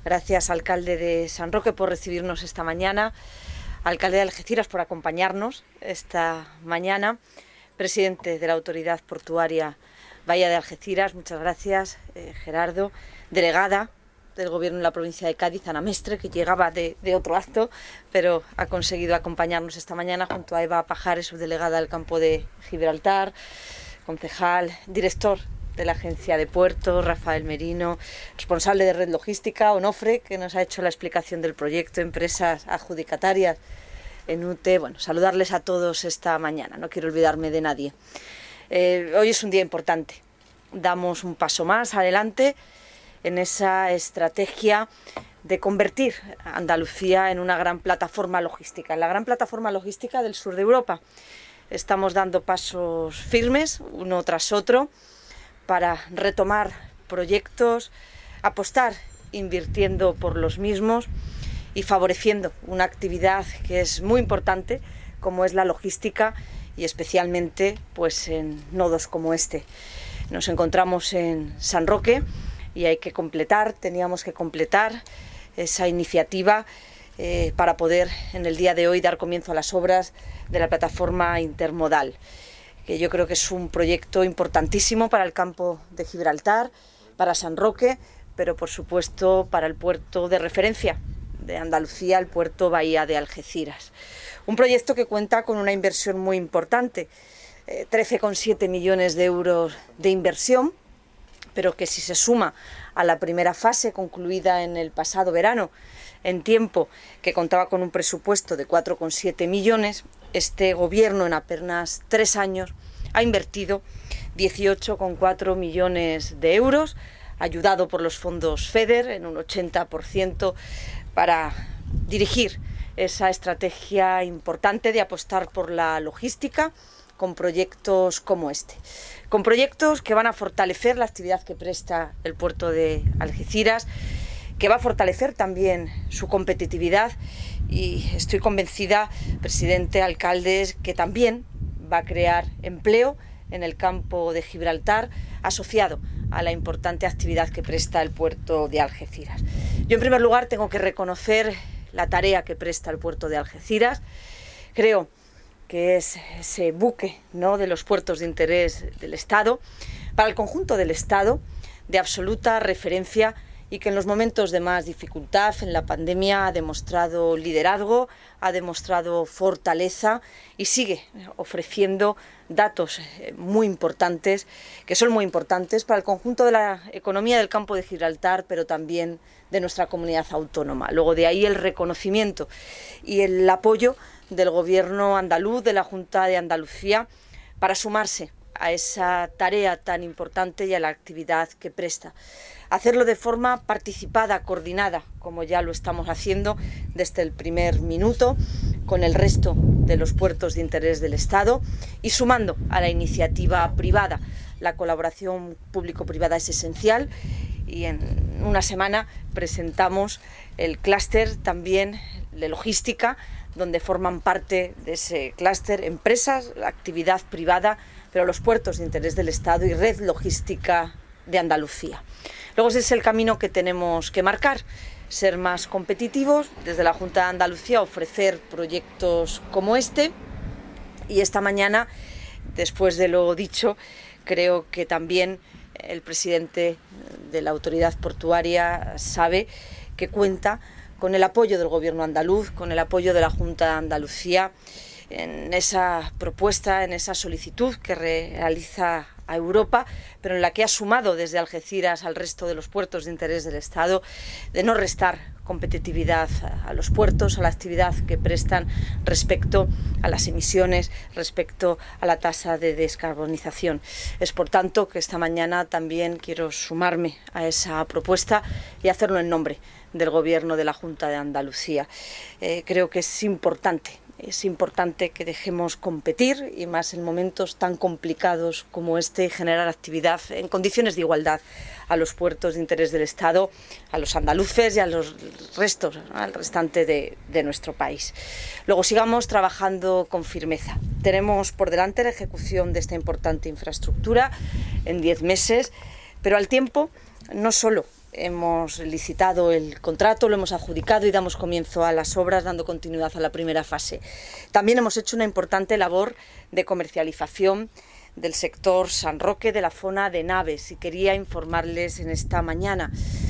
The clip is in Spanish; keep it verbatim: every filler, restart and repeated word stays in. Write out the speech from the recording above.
Gracias, alcalde de San Roque, por recibirnos esta mañana, alcalde de Algeciras por acompañarnos esta mañana, presidente de la Autoridad Portuaria Bahía de Algeciras, muchas gracias, eh, Gerardo, delegada del Gobierno de la provincia de Cádiz, Ana Mestre, que llegaba de, de otro acto, pero ha conseguido acompañarnos esta mañana junto a Eva Pajares, subdelegada del campo de Gibraltar, concejal, director de la Agencia de Puertos, Rafael Merino, responsable de Red Logística, Onofre, que nos ha hecho la explicación del proyecto, empresas adjudicatarias en U T E. Bueno, saludarles a todos esta mañana, no quiero olvidarme de nadie. Eh, hoy es un día importante, damos un paso más adelante en esa estrategia de convertir a Andalucía en una gran plataforma logística, en la gran plataforma logística del sur de Europa. Estamos dando pasos firmes, uno tras otro, para retomar proyectos, apostar invirtiendo por los mismos y favoreciendo una actividad que es muy importante, como es la logística, y especialmente pues en nodos como este. Nos encontramos en San Roque y hay que completar, teníamos que completar esa iniciativa eh, para poder en el día de hoy dar comienzo a las obras de la plataforma intermodal, que yo creo que es un proyecto importantísimo para el campo de Gibraltar, para San Roque, pero por supuesto para el puerto de referencia de Andalucía, el puerto Bahía de Algeciras. Un proyecto que cuenta con una inversión muy importante, eh, trece coma siete millones de euros de inversión, pero que si se suma a la primera fase concluida en el pasado verano, en tiempo, que contaba con un presupuesto de cuatro coma siete millones, este gobierno en apenas tres años ha invertido dieciocho coma cuatro millones de euros, ayudado por los fondos FEDER en un ochenta por ciento, para dirigir esa estrategia importante de apostar por la logística con proyectos como este, con proyectos que van a fortalecer la actividad que presta el puerto de Algeciras, que va a fortalecer también su competitividad, y estoy convencida, presidente, alcaldes, que también va a crear empleo en el campo de Gibraltar, asociado a la importante actividad que presta el puerto de Algeciras. Yo, en primer lugar, tengo que reconocer la tarea que presta el puerto de Algeciras. Creo que es ese buque, ¿no?, de los puertos de interés del Estado, para el conjunto del Estado, de absoluta referencia, y que en los momentos de más dificultad, en la pandemia, ha demostrado liderazgo, ha demostrado fortaleza y sigue ofreciendo datos muy importantes, que son muy importantes para el conjunto de la economía del campo de Gibraltar, pero también de nuestra comunidad autónoma. Luego, de ahí el reconocimiento y el apoyo del Gobierno andaluz, de la Junta de Andalucía, para sumarse a esa tarea tan importante y a la actividad que presta. Hacerlo de forma participada, coordinada, como ya lo estamos haciendo desde el primer minuto, con el resto de los puertos de interés del Estado, y sumando a la iniciativa privada. La colaboración público-privada es esencial, y en una semana presentamos el clúster también de logística, donde forman parte de ese clúster empresas, la actividad privada, pero los puertos de interés del Estado y Red Logística de Andalucía. Luego ese es el camino que tenemos que marcar, ser más competitivos, desde la Junta de Andalucía ofrecer proyectos como este, y esta mañana, después de lo dicho, creo que también el presidente de la Autoridad Portuaria sabe que cuenta con el apoyo del Gobierno andaluz, con el apoyo de la Junta de Andalucía, en esa propuesta, en esa solicitud que realiza a Europa, pero en la que ha sumado desde Algeciras al resto de los puertos de interés del Estado, de no restar competitividad a los puertos, a la actividad que prestan respecto a las emisiones, respecto a la tasa de descarbonización. Es por tanto que esta mañana también quiero sumarme a esa propuesta y hacerlo en nombre del Gobierno de la Junta de Andalucía. Eh, creo que es importante Es importante que dejemos competir, y más en momentos tan complicados como este, generar actividad en condiciones de igualdad a los puertos de interés del Estado, a los andaluces y a los restos, ¿no?, al restante de, de nuestro país. Luego sigamos trabajando con firmeza. Tenemos por delante la ejecución de esta importante infraestructura en diez meses, pero al tiempo no solo hemos licitado el contrato, lo hemos adjudicado y damos comienzo a las obras, dando continuidad a la primera fase. También hemos hecho una importante labor de comercialización del sector San Roque, de la zona de Naves, y quería informarles en esta mañana